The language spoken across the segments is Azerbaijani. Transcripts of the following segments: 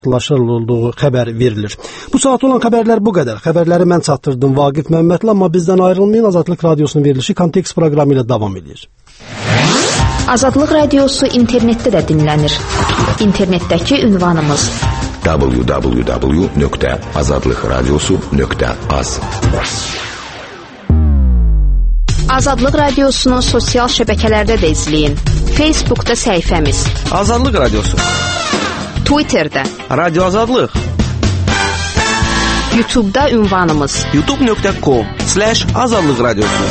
olduğu xəbər verilir. Bu saat olan xəbərlər bu qədər. Xəbərləri mən çatdırdım Vaqif Məmmədli, amma bizdən ayrılmayın. Azadlıq Radiosunun verilişi Kontekst proqramı ilə davam edir. Azadlıq Radiosu internetdə də dinlənir. İnternetdəki ünvanımız www.azadlıqradiosu.az. Azadlıq Radiosunu sosial şəbəkələrdə də izləyin. Facebookda səhifəmiz Azadlıq Radiosu, Twitterdə Radyo Azadlıq, YouTube'da ünvanımız youtube.com/Azadlıq Radiosu.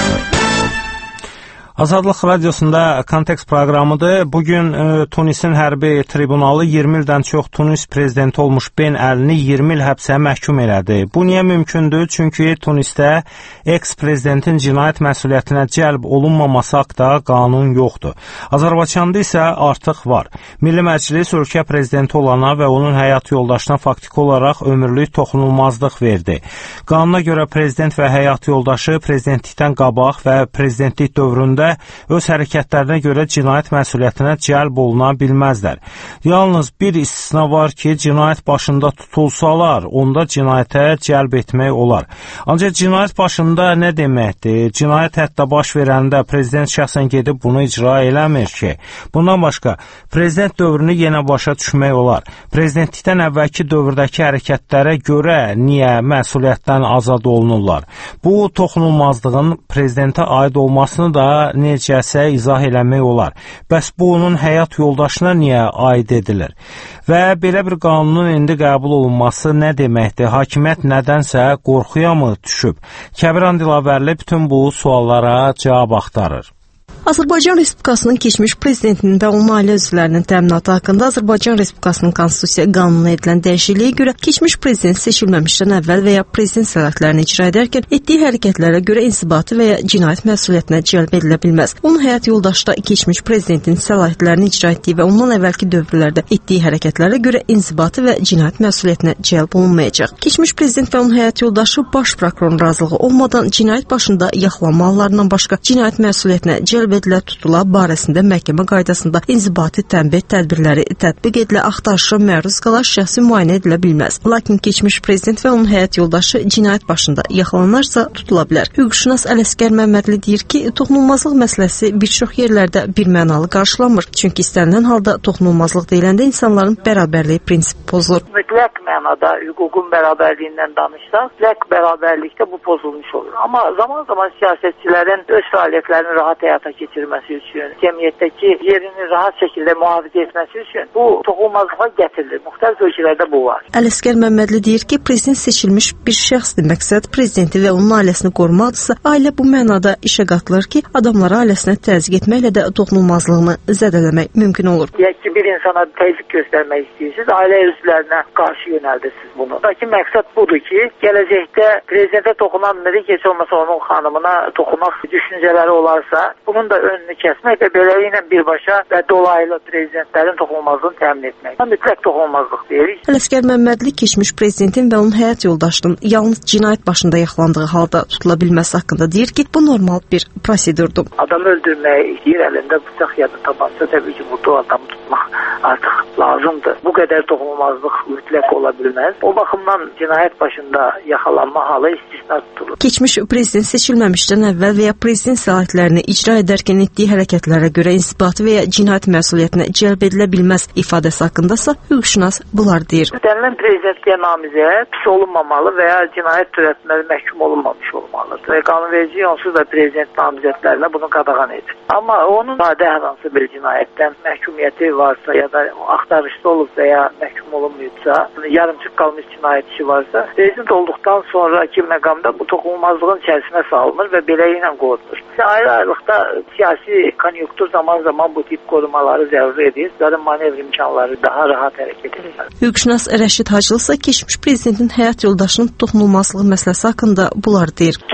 Azadlıq Radiosunda Kontekst proqramıdır. Bugün Tunisin hərbi tribunalı 20 ildən çox Tunis prezidenti olmuş Ben Əlini 20 il həbsə məhkum elədi. Bu niyə mümkündür? Çünki Tunisdə eks-prezidentin cinayət məsuliyyətinə cəlb olunmaması haqqında qanun yoxdur. Azərbaycanda isə artıq var. Milli Məclis ölkə prezidenti olana və onun həyat yoldaşına faktiki olaraq ömürlük toxunulmazlıq verdi. Qanuna görə prezident və həyat yoldaşı prezidentlikdən qabaq və prezidentlik dövründə öz hərəkətlərinə görə cinayət məsuliyyətinə cəlb oluna bilməzlər. Yalnız bir istisna var ki, cinayət başında tutulsalar, onda cinayətə cəlb etmək olar. Ancaq cinayət başında nə deməkdir? Cinayət hətta baş verəndə prezident şəxsən gedib bunu icra eləmir ki. Bundan başqa, prezident dövrünü yenə başa düşmək olar. Prezidentlikdən əvvəlki dövrdəki hərəkətlərə görə niyə məsuliyyətdən azad olunurlar? Bu, toxunulmazlığın prezidentə aid olmasını da necəsə izah eləmək olar. Bəs bu onun həyat yoldaşına niyə aid edilir? Və belə bir qanunun indi qəbul olunması nə deməkdir? Hakimiyyət nədənsə qorxuya mı düşüb? Kəbiran Dilavərli bütün bu suallara cavab axtarır. Azərbaycan Respublikasının keçmiş prezidentinin və onun ailə üzvlərinin təminatı haqqında Azərbaycan Respublikasının Konstitusiya qanununa edilən dəyişikliyə görə keçmiş prezident seçilməmişdən əvvəl və ya prezident səlahiyyətlərini icra edərkən etdiyi hərəkətlərə görə inzibati və ya cinayət məsuliyyətinə cəlb edilə bilməz. Onun həyat yoldaşı da keçmiş prezidentin səlahiyyətlərini icra etdiyi və ondan əvvəlki dövrlərdə etdiyi hərəkətlərə görə inzibati və cinayət məsuliyyətinə cəlb olunmayacaq. Keçmiş prezident və onun həyat yoldaşı baş prokurorun razılığı olmadan cinayət başında yaxalanma hallarından başqa cinayət məsuliyyətinə cəlb edilə tutula barəsində məhkəmə qaydasında inzibati tənbih tədbirləri tətbiq edilə axtarışa məruz qala şəxsi müayinə edilə bilməz. Lakin keçmiş prezident və onun həyat yoldaşı cinayət başında yaxalanarsa tutula bilər. Hüquqşünas Ələsgər Məmmədli deyir ki, toxunulmazlıq məsələsi bir çox yerlərdə birmənalı qarşılanmır. Çünki istənilən halda toxunulmazlıq deyiləndə insanların bərabərliyi prinsipi pozulur. Mütləq mənada hüququn bərabərliyindən danışsaq, mütləq bərabərlikdə bu pozulmuş olur. Amma zaman-zaman siyasətçilərin öz fəaliyyətlərini rahat həyata keçirməsi üçün, cəmiyyətdəki yerini rahat şəkildə mühafizə etməsi üçün bu toxunulmazlığa gətirilir. Müxtəlif ölkələrdə bu var. Ələsgər Məmmədli deyir ki, prezident seçilmiş bir şəxsdir. Məqsəd prezidenti və onun ailəsini qorumaqdırsa, ailə bu mənada işə qatılır ki, adamları ailəsinə təzyiq etməklə də toxunulmazlığını zədələmək mümkün olur. Deyək ki, bir insana təzyiq göstərmək istəyirsiniz, ailə üzvlərinə qarşı yönəldirsiniz bunu. Lakin məqsəd budur ki, gələcəkdə prezidentə toxunan biri heç olmasa onun xanımına toxunmaq düşüncələri olarsa, bunun da önünü kəsmək və beləliklə birbaşa və dolaylı prezidentlərin toxunulmazlığını təmin etmək. Mütləq toxunulmazlıq deyirik. Ələsgər Məmmədli keçmiş prezidentin və onun həyat yoldaşının yalnız cinayət başında yaxalandığı halda tutula bilməsi haqqında deyir ki, bu normal bir prosedurdur. Adam öldürməyə istəyir, əlində bıçaq ya da tabanca, təbii ki, burada adamı tutmaq artıq lazımdır. Bu qədər toxunulmazlıq mütləq ola bilməz. O baxımdan cinayət başında yaxalanma halı istisna tutulur. Keçmiş prezident seçilməmişdən əvvəl və ya prezident səlahiyyətlərini icra edərkən etdiyi hərəkətlərə görə inzibati və ya cinayət məsuliyyətinə cəlb edilə bilməz ifadəsi haqqındasa hüquqşünas bunlar deyir. Istənilən prezidentliyə namizəd pis olunmamalı və ya cinayət törətməli məhkum olunmamış olmalıdır. Və qanunverici onsuz da prezident namizədlərinə bunu qadağan edir. Amma onun sadə hər hansı bir cinayətdən məhkumiyyəti varsa ya da axtarışda olub və ya məhkum olunmayıbsa, yarımçıq qalmış cinayət işi varsa, prezident olduqdan sonraki məqamda bu toxunulmazlığın içərisinə salınır və beləliklə qorunur. Ayrı-ayrılıqda siyasi konjunktur zaman-zaman bu tip korumaları zəruri edir. Onların manevr imkanları daha rahat hərəkət edir. Hüquqşünas Rəşid Hacılı isə keçmiş prezidentin həyat yoldaşının toxunulmazlığı məsələsi haqqında bunlar deyir. Həyat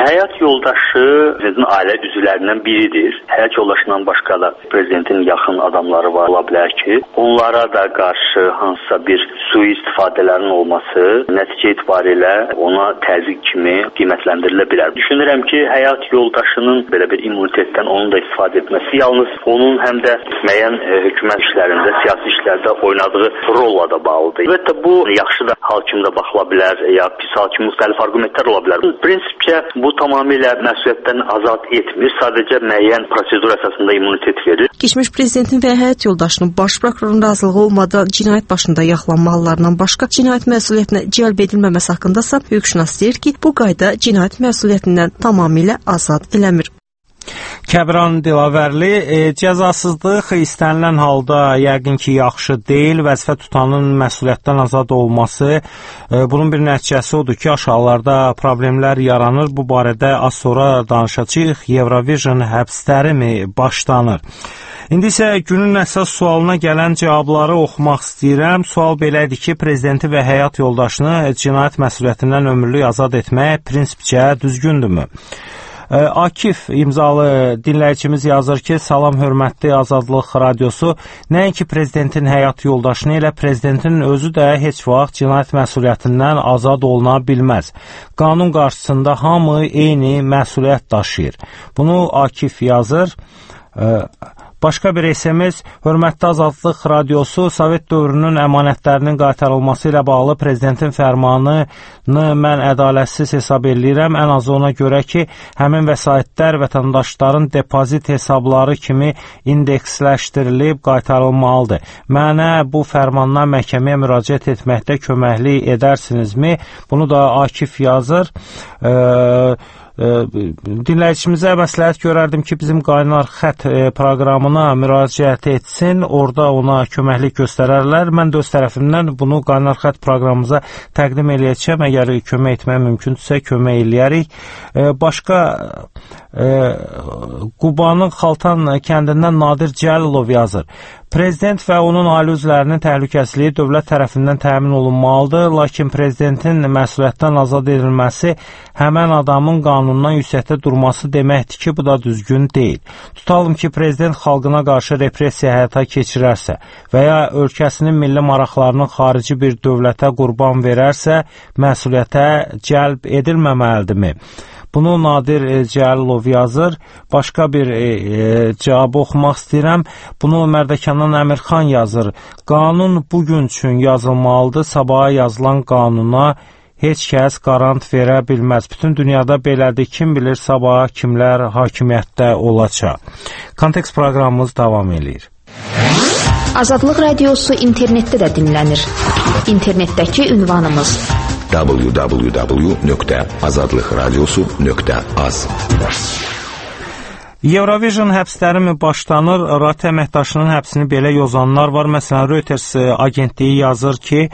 yoldaşı prezidentin ailə üzvlərindən biridir. Həyat yoldaşından başqa da prezidentin yaxın adamları var, ola bilər ki, onlara da qarşı hansısa bir sui-istifadələrin olması nəticə etibarilə ona təzyiq kimi qiymətləndirilə bilər. Düşünürəm ki, həyat yoldaşının belə bir immunitetdən onun da istifadə etməsi yalnız onun həm də müəyyən hökumət işlərində, siyasi işlərdə oynadığı rolla da bağlıdır. Əlbəttə bu yaxşı da hakimdə baxıla bilər, ya pis hakim müxtəlif argumentlər ola bilər. Prinsipcə bu tamamilə məsuliyyətdən azad etmir, sadəcə müəyyən prosedur əsasında immunitet verir. Keçmiş prezidentin və həyat yoldaşının baş prokurorun razılığı olmadan cinayət başında yaxalanma hallarından başqa cinayət məsuliyyətinə cəlb edilməməsi haqqındasa hüquqşünas deyir ki, bu qayda cinayət məsuliyyətindən tamamilə azad eləmir. Kəbran Dilavərli, cəzasızlıq istənilən halda yəqin ki, yaxşı deyil. Vəzifə tutanın məsuliyyətdən azad olması, bunun bir nəticəsi odur ki, aşağılarda problemlər yaranır. Bu barədə az sonra danışacağıq. Eurovision həbsləri mi başlanır? İndi isə günün əsas sualına gələn cavabları oxumaq istəyirəm. Sual belədir ki, prezidenti və həyat yoldaşını cinayət məsuliyyətindən ömürlük azad etmək prinsipcə düzgündürmü? Akif imzalı dinləyicimiz yazır ki, salam hörmətli Azadlıq Radiosu, nəinki prezidentin həyat yoldaşını ilə prezidentin özü də heç vaxt cinayət məsuliyyətindən azad oluna bilməz. Qanun qarşısında hamı eyni məsuliyyət daşıyır. Bunu Akif yazır. Başqa bir SMS, hörmətli Azadlıq Radiosu, Sovet dövrünün əmanətlərinin qaytarılması ilə bağlı prezidentin fərmanını mən ədalətsiz hesab edirəm. Ən azı ona görə ki, həmin vəsaitlər vətəndaşların depozit hesabları kimi indeksləşdirilib qaytarılmalıdır. Mənə bu fərmandan məhkəməyə müraciət etməkdə köməklik edərsinizmi? Bunu da Akif yazır. Dinləyicimizə məsləhət görərdim ki, bizim qaynar xətt proqramına müraciət etsin, orada ona köməklik göstərərlər. Mən də öz tərəfimdən bunu qaynar xətt proqramımıza təqdim eləyəcəm. Əgər kömək etmək mümkündürsə, kömək eləyərik. Başqa Qubanın Xaltan kəndindən Nadir Cəlilov yazır. Prezident və onun ailə üzvlərinin təhlükəsizliyi dövlət tərəfindən təmin olunmalıdır, lakin prezidentin məsuliyyətdən azad edilməsi həmən adamın qanundan yüksəkdə durması deməkdir ki, bu da düzgün deyil. Tutalım ki, prezident xalqına qarşı repressiya həyata keçirərsə və ya ölkəsinin milli maraqlarının xarici bir dövlətə qurban verərsə, məsuliyyətə cəlb edilməməlidirmi? Bunu Nadir Cəlilov yazır. Başqa bir cavabı oxumaq istəyirəm. Bunu Mərdəkandan Əmirxan yazır. Qanun bugün üçün yazılmalıdır. Sabaha yazılan qanuna heç kəs qarant verə bilməz. Bütün dünyada belədir. Kim bilir sabaha kimlər hakimiyyətdə olacaq. Kontekst proqramımız davam edir. Azadlıq Radiosu internetdə də dinlənir. İnternetdəki ünvanımız www.azadlıqradiosu.az. Eurovision həbsləri mi başlanır? RAT əməkdaşının həbsini belə yozanlar var. Məsələn, Reuters agentliyi yazır ki,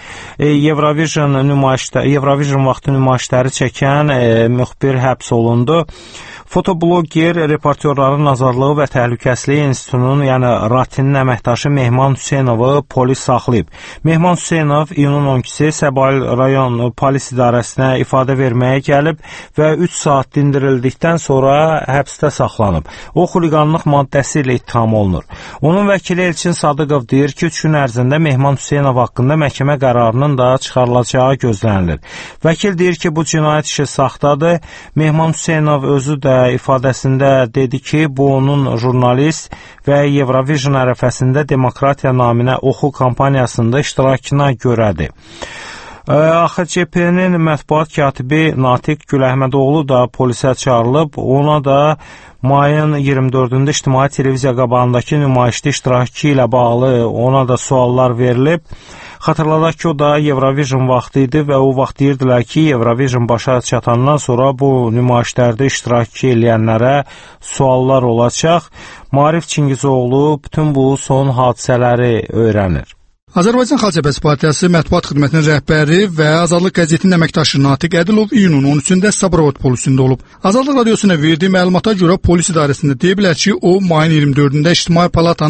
Eurovision vaxtı nümayişləri çəkən müxbir həbs olundu. Fotobloger Reportyorların Azadlığı və Təhlükəsizliyi İnstitutunun, yəni RAT-nin əməkdaşı Mehman Hüseynovu polis saxlayıb. Mehman Hüseynov iyunun 12-si Səbail rayon polis idarəsinə ifadə verməyə gəlib və 3 saat dindirildikdən sonra həbsdə saxlanıb. O, xuliqanlıq maddəsi ilə ittiham olunur. Onun vəkili Elçin Sadıqov deyir ki, 3 gün ərzində Mehman Hüseynov haqqında məhkəmə qərarının da çıxarılacağı gözlənilir. Vəkil deyir ki, bu cinayət işi saxtadır. Mehman Hüseynov özü də ifadəsində dedi ki, bu onun jurnalist və Eurovision ərəfəsində Demokratiya naminə oxu kampaniyasında iştirakına görədir. AXCP-nin mətbuat katibi Natiq Güləhmədoğlu da polisə çağırılıb. Ona da mayın 24-də İctimai Televiziya qabağındakı nümayişdə iştirakı ilə bağlı ona da suallar verilib. Xatırladaq ki, o da Eurovision vaxtı idi və o vaxt deyirdilər ki, Eurovision başa çatandan sonra bu nümayişlərdə iştirak eləyənlərə suallar olacaq. Maarif Çingizoğlu bütün bu son hadisələri öyrənir. Azərbaycan Xalq Cəbhəsi Partiyası Mətbuat Xidmətinin rəhbəri və Azadlıq qəzetinin əməkdaşı Natiq Ədilov iyunun 13-də Sabirabad polisində olub. Azadlıq radiosuna verdiyi məlumata görə polis idarəsində deyiblər ki, o mayın 24-də İctimai Palatanın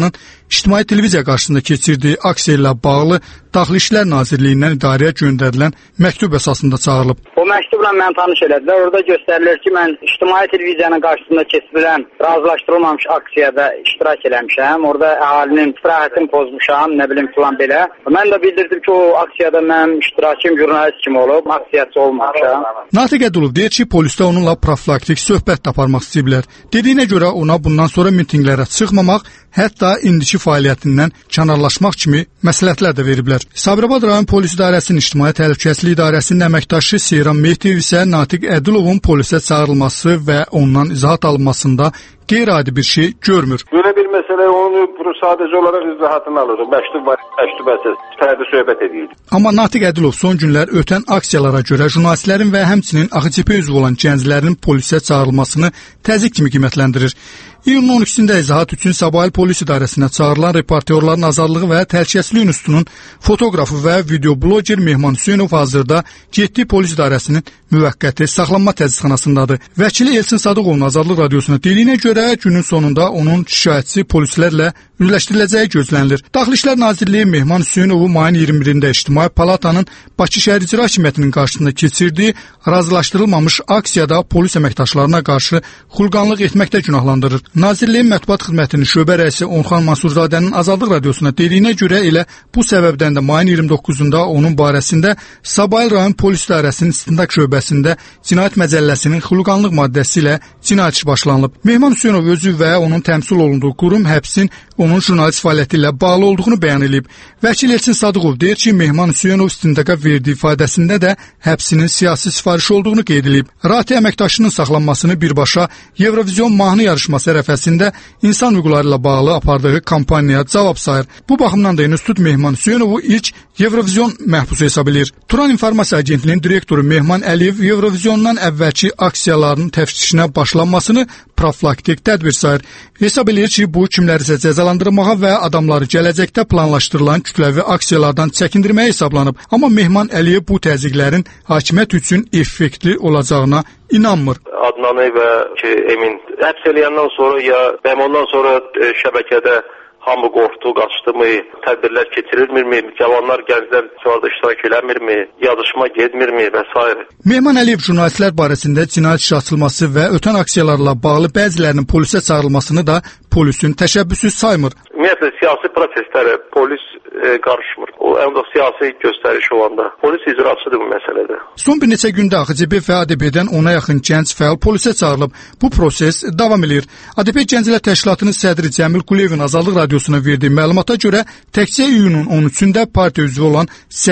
İctimai televiziya qarşısında keçirdiyi aksiya ilə bağlı Daxili İşlər Nazirliyindən idarəyə göndərilən məktub əsasında çağırılıb. O məktubla mən tanış elədilər. Orada göstərilir ki, mən İctimai televiziyanın qarşısında keçirilən razılaşdırılmamış aksiyada iştirak eləmişəm. Orada əhalinin istirahətini pozmuşam, nə bilim filan belə. Mən də bildirdim ki, o aksiyada mənim iştirakım jurnalist kimi olub, aksiyacı olmamışam. Natiq Ədilov deyir ki, polisdə onunla profilaktik söhbət də aparmaq istəyiblər. Dediyinə görə ona bundan sonra mitinqlərə çıxmamaq, hətta indiki fəaliyyətindən kənarlaşmaq kimi məsləhətlər də veriblər. Sabirabad rayon polis idarəsinin İctimai Təhlükəsizlik İdarəsinin əməkdaşı Seyran Mehdiyev isə Natiq Ədilovun polisə çağırılması və ondan izahat alınmasında qeyri-adi bir şey görmür. Böyle bir mesele onu sadece olarak izahatını alır. Məktub əsas fərdi söhbət edirdi. Amma Natiq Ədilov son günlər ötən aksiyalara görə jurnalistlərin və həmçinin AXCP üzvü olan gənclərin polisə çağırılmasını təzyiq kimi qiymətləndirir. İyunun 12-sində izahat üçün Sabahil Polis İdarəsinə çağırılan Reportyorların Azadlığı və Təhlükəsizlik İnstitutunun fotoqrafı və videobloger Mehman Hüseynov hazırda Getdi Polis İdarəsinin müvəqqəti saxlanma tədqiqatxanasındadır. Vəkili Elçin Sadıqovun Azadlıq Radiosuna dediyinə görə günün sonunda onun şikayətçi polislərlə üzləşdiriləcəyi gözlənilir. Daxili İşlər Nazirliyi Mehman Hüseynovu mayın 21-də İctimai Palatanın Bakı şəhər icra hakimiyyətinin qarşısında keçirdiyi razılaşdırılmamış aksiyada polis əməkdaşlarına qarşı xulqanlıq etməkdə günahlandırır. Nazirliyin mətbuat xidmətinin şöbə rəisi Orxan Mansurzadənin Azadlıq Radiosuna dediyinə görə elə bu səbəbdən də mayın 29-da onun barəsində Sabahil rayon polis idarəsinin istintaq şöbəsində cinayət məcəlləsinin xulqanlıq maddəsi ilə cinayət işi başlanılıb. Mehman Hüseynov özü və onun təmsil olunduğu qurum həbsin onun jurnalist fəaliyyəti ilə bağlı olduğunu bəyan edib. Vəkil Elçin Sadıqov deyir ki, Mehman Hüseynov istintaqa verdiyi ifadəsində də həbsinin siyasi sifariş olduğunu qeyd edib. Rati əməkdaşının saxlanmasını birbaşa Eurovizyon mahnı yarışması ərəfəsində insan hüquqları ilə bağlı apardığı kampaniyaya cavab sayır. Bu baxımdan da İnstitut Mehman Hüseynovu ilk Eurovizyon məhbusu hesab edir. Turan İnformasiya Agentliyinin direktoru Mehman Əliyev Eurovizyondan əvvəlki aksiyaların təftişinə başlanmasını profilaktik tədbir sayır. Hesab edir ki, bu kimlərisə cəzalandırmağa və adamları gələcəkdə planlaşdırılan kütləvi aksiyalardan çəkindirməyə hesablanıb. Amma Mehman Əliyev bu təzyiqlərin hakimiyyət üçün effektli olacağına inanmır. Adnanı və Emin həbs eləyəndən sonra ya ondan sonra şəbəkədə hamı qorxdu, qaçdımı, tədbirlər keçirilmirmi, cavanlar, gənclər çağda iştirak eləmirmi, yazışma getmirmi və s. Mehman Əliyev jurnalistlər barəsində cinayət işi açılması və ötən aksiyalarla bağlı bəzilərinin polisə çağırılmasını da polisin təşəbbüsü saymır. Ümumiyyətlə, siyasi proseslərə polis qarışmır. O, ən də siyasi göstəriş olanda. Polis icraçıdır bu məsələdə. Son bir neçə gündə AXCP və ADP-dən ona yaxın gənc fəal polisə çağırılıb. Bu proses davam edir. ADP Gənclər Təşkilatının sədri Cəmil Quliyevin Azadlıq Radiosuna verdiyi məlumata görə təkcə iyunun 13-də partiya üzvü olan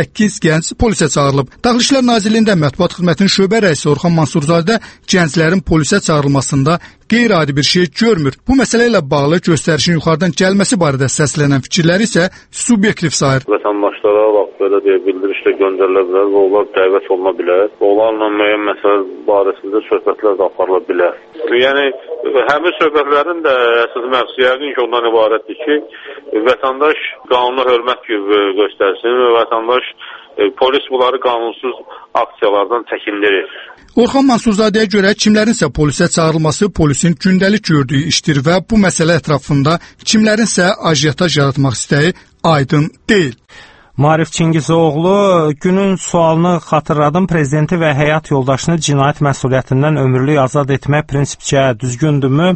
8 gənc polisə çağırılıb. Daxili İşlər Nazirliyində Mətbuat Xidmətinin şöbə rəisi Orxan Mansurzadə gənclərin polisə çağırılmasında qeyri-adi bir şey görmür. Bu məsələ ilə bağlı göstərişin yuxarıdan gəlməsi barədə səslənən fikirləri isə subyektiv sayır. Vətəndaşlara bax belə deyə bildirişlə göndərilə bilər və onlar dəvət oluna bilər. Onlarla müəyyən məsələ barəsində söhbətlər də aparıla bilər. Yəni həmin söhbətlərin də əsas məqsədi yəqin ki, ondan ibarətdir ki, vətəndaş qanuna hörmət göstərsin və vətəndaş polis bunları qanunsuz aksiyalardan çəkindirir. Orxan Mansurzadəyə görə kimlərinsə polisə çağırılması polisin gündəlik gördüyü işdir və bu məsələ ətrafında kimlərinsə ajiotaj yaratmaq istəyi aydın deyil. Maarif Çingizoğlu günün sualını xatırladım. Prezidenti və həyat yoldaşını cinayət məsuliyyətindən ömürlük azad etmək prinsipcə düzgündürmü?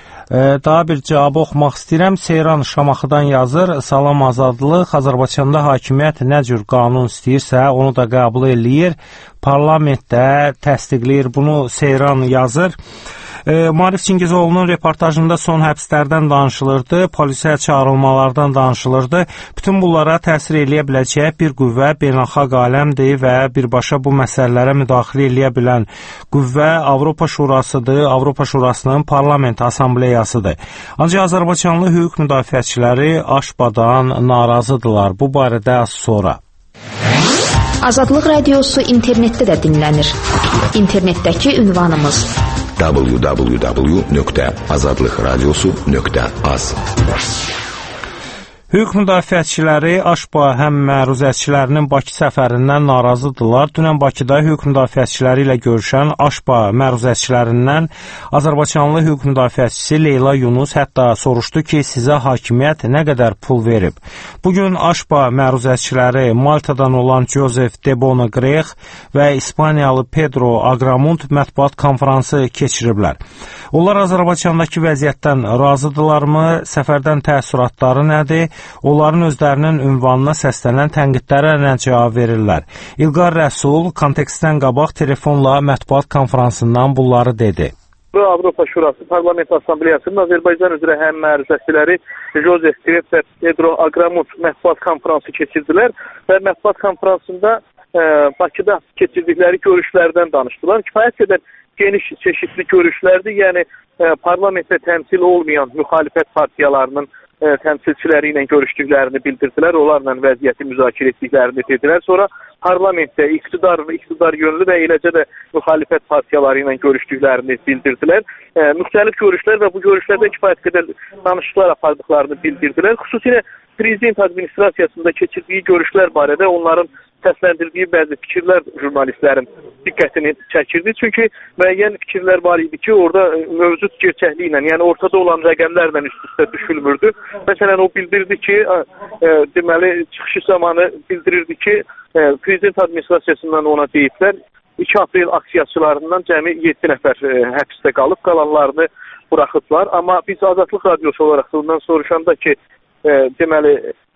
Daha bir cavabı oxumaq istəyirəm. Seyran Şamaxıdan yazır. Salam Azadlıq. Azərbaycanda hakimiyyət nə cür qanun istəyirsə onu da qəbul eləyir. Parlamentdə təsdiqləyir. Bunu Seyran yazır. Maarif Çingizoğlu'nun reportajında son həbslərdən danışılırdı, polisə çağırılmalardan danışılırdı. Bütün bunlara təsir eləyə biləcək bir qüvvə beynəlxalq aləmdir və birbaşa bu məsələlərə müdaxilə eləyə bilən qüvvə Avropa Şurasıdır, Avropa Şurasının parlament assambleyasıdır. Ancaq Azərbaycanlı hüquq müdafiəçiləri aşbadan narazıdırlar. Bu barədə az sonra. Azadlıq Radiosu internetdə də dinlənir. İnternetdəki ünvanımız www.azadlıqradiosu.az Hüquq müdafiəçiləri Aşba həm məruzəçilərinin Bakı səfərindən narazıdırlar. Dünən Bakıda hüquq müdafiəçiləri ilə görüşən Aşba məruzəçilərindən Azərbaycanlı hüquq müdafiəçisi Leyla Yunus hətta soruşdu ki, sizə hakimiyyət nə qədər pul verib. Bugün Aşba məruzəçiləri Maltadan olan Josef de Bonagrex və İspaniyalı Pedro Agramont mətbuat konfransı keçiriblər. Onlar Azərbaycandakı vəziyyətdən razıdırlarmı? Səfərdən təəssüratları nədir? Onların özlərinin ünvanına səslənən tənqidlərə nə cavab verirlər? İlqar Rəsul kontekstdən qabaq telefonla mətbuat konfransından bunları dedi. Avropa Şurası Parlament Assambleyasının Azərbaycan üzrə həm məruzəçiləri Josef Gref və Pedro Agramont mətbuat konfransı keçirdilər və mətbuat konfransında Bakıda keçirdikləri görüşlərdən danışdılar. Kifayət qədər geniş çeşitli görüşlərdir. Yəni parlamentdə təmsil olmayan müxalifət partiyalarının təmsilçiləri ilə görüşdüklərini bildirdilər. Onlarla vəziyyəti müzakirə etdiklərini dedilər. Sonra parlamentdə iqtidar yönlü və eləcə də müxalifət partiyaları ilə görüşdüklərini bildirdilər. Müxtəlif görüşlər və bu görüşlərdə kifayət qədər danışıqlar apardıqlarını bildirdilər. Xüsusilə prezident administrasiyasında keçirdiyi görüşlər barədə onların səsləndirdiyi bəzi fikirlər jurnalistlərin diqqətini çəkirdi. Çünki müəyyən fikirlər var idi ki, orada mövcud gerçəkliyi ilə, yəni ortada olan rəqəmlərlə üst-üstə düşülmürdü. Məsələn, o bildirdi ki, deməli, çıxışı zamanı bildirirdi ki, prezident administrasiyasından ona deyiblər, 2 aprel aksiyaçılarından cəmi 7 nəfər həbsdə qalıb, qalanlarını buraxıblar. Amma biz Azadlıq Radiosu olaraq bundan soruşanda ki, deməli,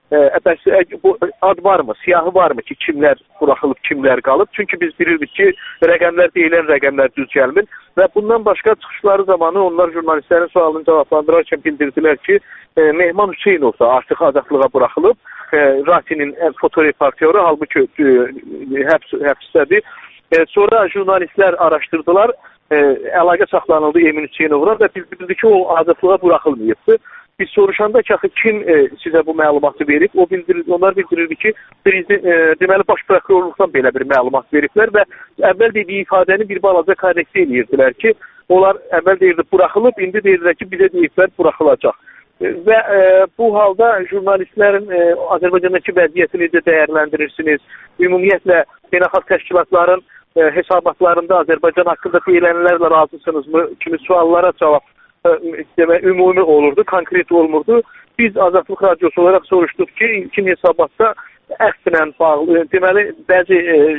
bu ad varmı, siyahı varmı ki, kimlər buraxılıb, kimlər qalıb? Çünki biz bilirdik ki, rəqəmlər deyilən rəqəmlər düz gəlmir və bundan başqa çıxışları zamanı onlar jurnalistlərin sualını cavablandırarkən bildirdilər ki, Mehman Hüseynov da artıq azadlığa buraxılıb, Ratinin fotoreportyoru, halbuki həbsdədir. Sonra jurnalistlər araşdırdılar, əlaqə saxlanıldı Emin Hüseynovla və bildirdi ki, o azadlığa buraxılmayıbdır. Biz soruşanda ki, kim sizə bu məlumatı verib, onlar bildirirdi ki, deməli, baş prokurorluqdan belə bir məlumat veriblər və əvvəl dediyi ifadəni bir balaca korreksiya edirdilər ki, onlar əvvəl deyirdi buraxılıb, indi deyirlər ki, bizə deyiblər buraxılacaq. Və bu halda jurnalistlərin Azərbaycandakı vəziyyətini necə dəyərləndirirsiniz? Ümumiyyətlə, beynəlxalq təşkilatların hesabatlarında Azərbaycan haqqında deyilənlərlə razısınızmı? Kimi suallara cavab ümumi olurdu, konkret olmurdu. Biz Azadlıq Radiosu olaraq soruşduq ki, ilkin hesabatda əslən bağlı, deməli, bəzi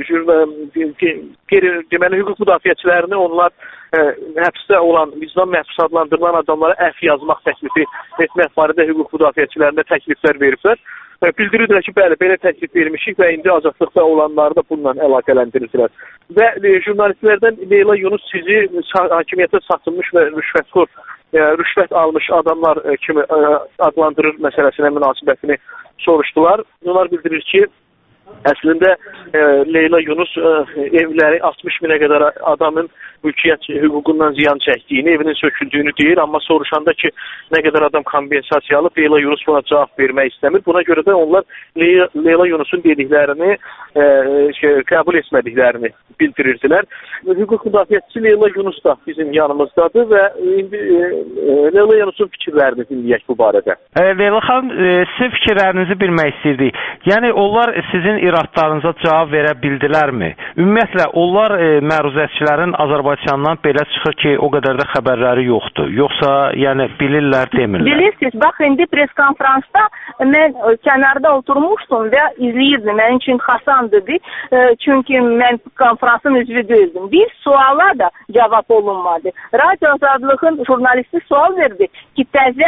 deməli, hüquq müdafiəçilərini onlar həbsdə olan, vicdan məhbus adlandırılan adamlara əf yazmaq təklifi etmək barədə hüquq müdafiəçilərinə təkliflər veriblər. Bildirirlər ki, bəli, belə təklif vermişik və indi azadlıqda olanları da bununla əlaqələndirirlər. Və jurnalistlərdən Leyla Yunus sizi hakimiyyətə satılmış və rüşvət almış adamlar kimi adlandırır məsələsinə münasibətini soruşdular. Onlar bildirir ki, əslində Leyla Yunus evləri 60 minə qədər adamın mülkiyyət hüququndan ziyan çəkdiyini, evinin söküldüyünü deyir, amma soruşanda ki, nə qədər adam kompensasiya alıb, Leyla Yunus buna cavab vermək istəmir. Buna görə də onlar Leyla Yunusun dediklərini qəbul etmədiklərini bildirirdilər. Hüquq müdafiəçisi Leyla Yunus da bizim yanımızdadır və indi Leyla Yunusun fikirlərini dinləyək bu barədə. Leyla xanım, sizin fikirlərinizi bilmək istəyirdik. Yəni, onlar sizin iradlarınıza cavab verə bildilərmi? Ümumiyyətlə, onlar məruzəçilərin Azərbaycandan belə çıxır ki, o qədər də xəbərləri yoxdur. Yoxsa, yəni, bilirlər, demirlər. Bilirsiniz, bax, indi press-konfransda mən kənarda oturmuşdum və izləyirdim. Mənim üçün Hasan dedi, çünki mən konfransın üzvü deyildim. Bir suala da cavab olunmadı. Radyo Azadlığın jurnalisti sual verdi ki, təzə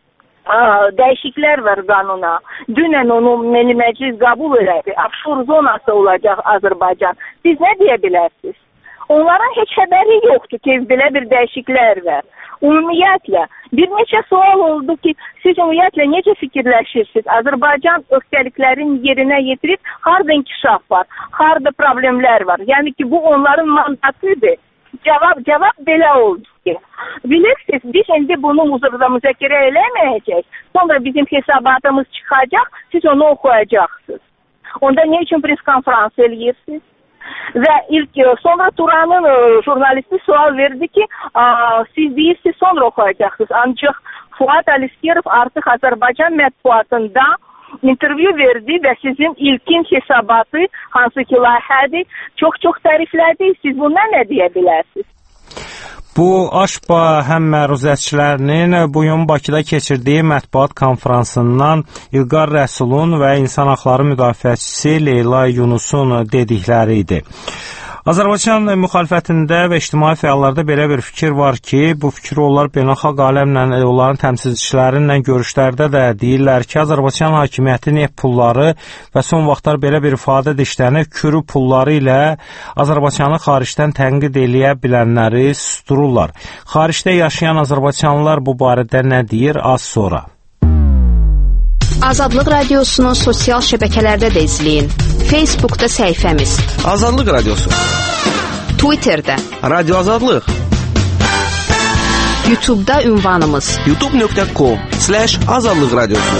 dəyişiklər var qanuna. Dünən onu Milli Məclis qəbul elədi. Afşur zonası olacaq Azərbaycan. Siz nə deyə bilərsiniz? Onların heç xəbəri yoxdur ki, belə bir dəyişiklər var. Ümumiyyətlə, bir neçə sual oldu ki, siz ümumiyyətlə necə fikirləşirsiniz? Azərbaycan öhdəliklərin yerinə yetirib, harada inkişaf var, harada problemlər var. Yəni ki, bu onların mandatıdır. Cavab belə oldu ki, bilirsiniz, biz indi bunu huzurda müzakirə eləməyəcək. Sonra bizim hesabatımız çıxacaq, siz onu oxuyacaqsınız. Onda ne üçün press-konferans eləyirsiniz? Və sonra Turan'ın jurnalisti sual verdi ki, siz deyirsiniz sonra oxuyacaqsınız. Ancaq Fuad Aliskerov artıq Azərbaycan mətbuatında intervyu verdi və sizin ilkin hesabatı, hansı ki layihədir, çox təriflədi. Siz bundan nə deyə bilərsiniz? Bu AŞBA həm məruzətçilərinin bu gün Bakıda keçirdiyi mətbuat konfransından İlqar Rəsulun və insan haqları müdafiəçisi Leyla Yunusun dedikləri idi. Azərbaycan müxalifətində və ictimai fəallarda belə bir fikir var ki, bu fikri onlar beynəlxalq aləmlə, onların təmsilçilərinlə görüşlərdə də deyirlər ki, Azərbaycan hakimiyyəti neft pulları və son vaxtlar belə bir ifadə də işlənir, kürü pulları ilə Azərbaycanı xaricdən tənqid eləyə bilənləri sustururlar. Xaricdə yaşayan azərbaycanlılar bu barədə nə deyir? Az sonra. Azadlıq Radiosunu sosial şəbəkələrdə də izləyin. Facebookda səhifəmiz Azadlıq Radiosu, Twitterdə Radio Azadlıq, YouTube'da ünvanımız youtube.com/Azadlıq Radiosu.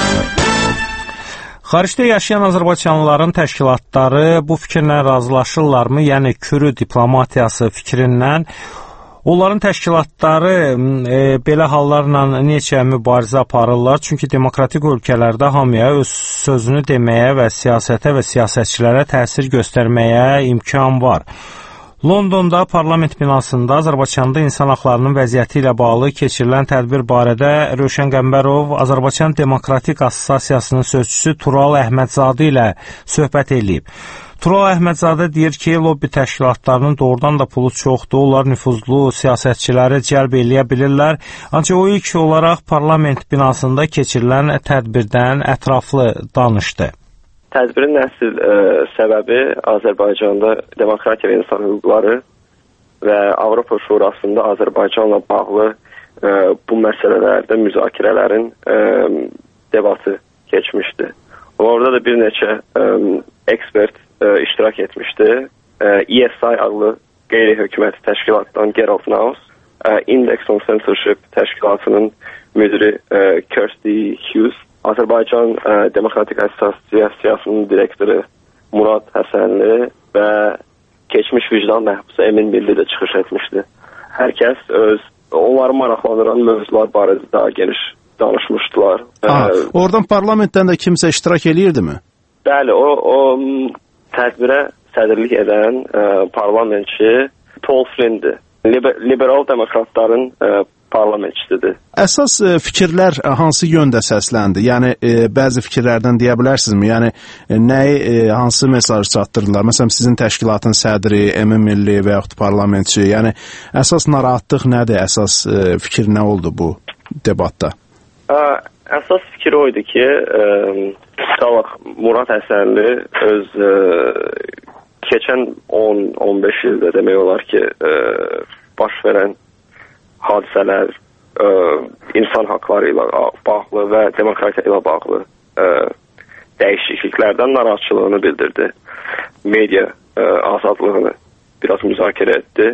Xaricdə yaşayan azərbaycanlıların təşkilatları bu fikirlə razılaşırlarmı? Yəni kürü diplomatiyası fikrindən. Onların təşkilatları belə hallarla necə mübarizə aparırlar? Çünki demokratik ölkələrdə hamıya öz sözünü deməyə və siyasətə və siyasətçilərə təsir göstərməyə imkan var. Londonda parlament binasında Azərbaycanda insan haqlarının vəziyyəti ilə bağlı keçirilən tədbir barədə Rövşən Qəmbərov Azərbaycan Demokratik Assosiasiyasının sözçüsü Tural Əhmədzadə ilə söhbət edib. Tural Əhmədzadə deyir ki, lobbi təşkilatlarının doğrudan da pulu çoxdur, onlar nüfuzlu siyasətçiləri cəlb eləyə bilirlər. Ancaq o ilk olaraq parlament binasında keçirilən tədbirdən ətraflı danışdı. Tədbirin əsl səbəbi Azərbaycanda demokratiya və insan hüquqları və Avropa Şurasında Azərbaycanla bağlı bu məsələlərdə müzakirələrin debatı keçmişdi. Orada da bir neçə ekspert iştirak etmişdi. ESI adlı qeyri-hökuməti təşkilatdan Gerald Naus, Index on Censorship təşkilatının müdiri Kirsty Hughes, Azərbaycan Demokratik Assosiasiyasının direktoru Murad Həsənli və keçmiş vicdan məhbusu Emin Milli də çıxış etmişdi. Hər kəs onları maraqlandıran mövzular barədə daha geniş danışmışdılar. Oradan parlamentdən də kimsə iştirak edirdimi? Bəli, o tədbirə sədrlik edən parlamentçi Paul Flynndir. Liberal demokratların parlamentçisidir. Əsas fikirlər hansı yöndə səsləndi? Yəni bəzi fikirlərdən deyə bilərsinizmi? Yəni nəyi, hansı mesaj çatdırdılar? Məsələn, sizin təşkilatın sədri, Emin Milli və yaxud parlamentçi. Yəni əsas narahatlıq nədir? Əsas fikir nə oldu bu debatda? Əsas fikir o idi ki, Murad Həsənli öz keçən 10-15 ildə demək olar ki, baş verən hadisələr, insan haqları ilə bağlı və demokratiya ilə bağlı dəyişikliklərdən narahatçılığını bildirdi. Media azadlığını biraz müzakirə etdi.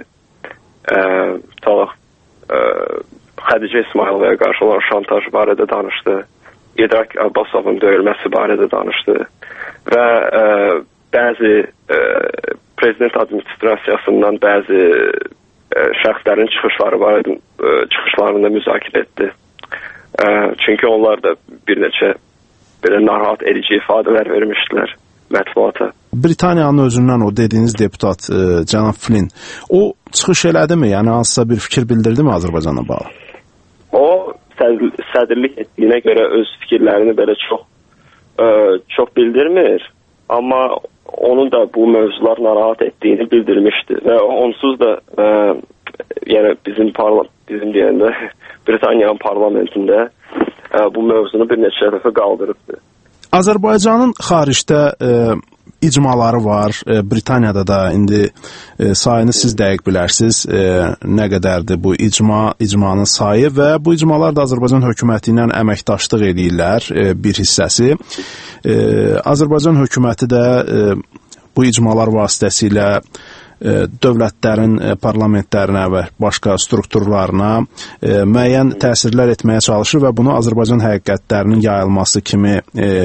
Xədicə İsmailovaya qarşı olan şantaj barədə danışdı. İdrak Abbasovun döyülməsi barədə danışdı. Və bəzi prezident administrasiyasından bəzi şəxslərin çıxışlarını müzakirə etdi. Çünki onlar da bir neçə belə narahat edici ifadələr vermişdilər mətbuata. Britaniyanın özündən o dediyiniz deputat cənab Flynn, o çıxış elədimi? Yəni hansısa bir fikir bildirdi mi Azərbaycana bağlı? O sədrlik etdiyinə görə öz fikirlərini belə çox bildirmir, amma onun da bu mövzular narahat etdiyini bildirmişdi və onsuz da yəni bizim deyəndə Britaniyanın parlamentində bu mövzunu bir neçə dəfə qaldırıbdı. Azərbaycanın xaricdə icmaları var. Britaniyada da indi sayını siz dəqiq bilərsiniz. Nə qədərdir bu icmanın sayı və bu icmalar da Azərbaycan hökuməti ilə əməkdaşlıq edirlər bir hissəsi. Azərbaycan hökuməti də bu icmalar vasitəsilə dövlətlərin parlamentlərinə və başqa strukturlarına müəyyən təsirlər etməyə çalışır və bunu Azərbaycan həqiqətlərinin yayılması kimi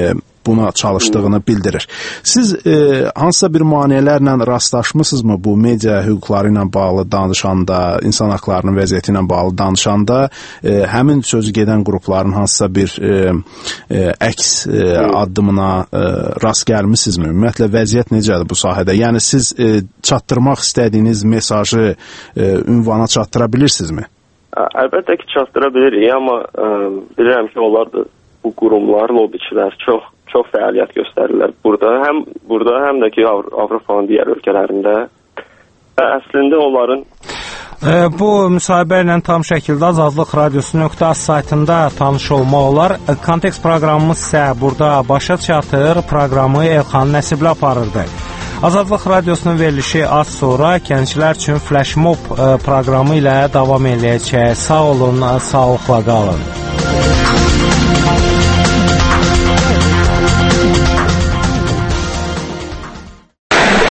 buna çalışdığını bildirir. Siz hansısa bir maneələrlə rastlaşmısınızmı bu media hüquqları ilə bağlı danışanda, insan haqlarının vəziyyəti ilə bağlı danışanda həmin sözü gedən qrupların hansısa bir əks addımına rast gəlmisinizmi? Ümumiyyətlə vəziyyət necədir bu sahədə? Yəni siz çatdırmaq istədiyiniz mesajı ünvana çatdıra bilirsinizmi? Əlbəttə ki, çatdıra bilirik, amma bilirəm ki, onlar da bu qurumlar, lobiçilər çox fəaliyyət göstərirlər. Burada həm də ki, Avropanın digər ölkələrində əslində onların bu müsahibə ilə tam şəkildə Azadlıq Radiosu.az saytında tanış olmaq olar. Kontekst proqramımız isə burada başa çatır. Proqramı Elxan Nəsibli aparırdı. Azadlıq Radiosunun verilişi az sonra gənclər üçün Flash Mob proqramı ilə davam edəcək. Sağ olun, sağlıqla qalın.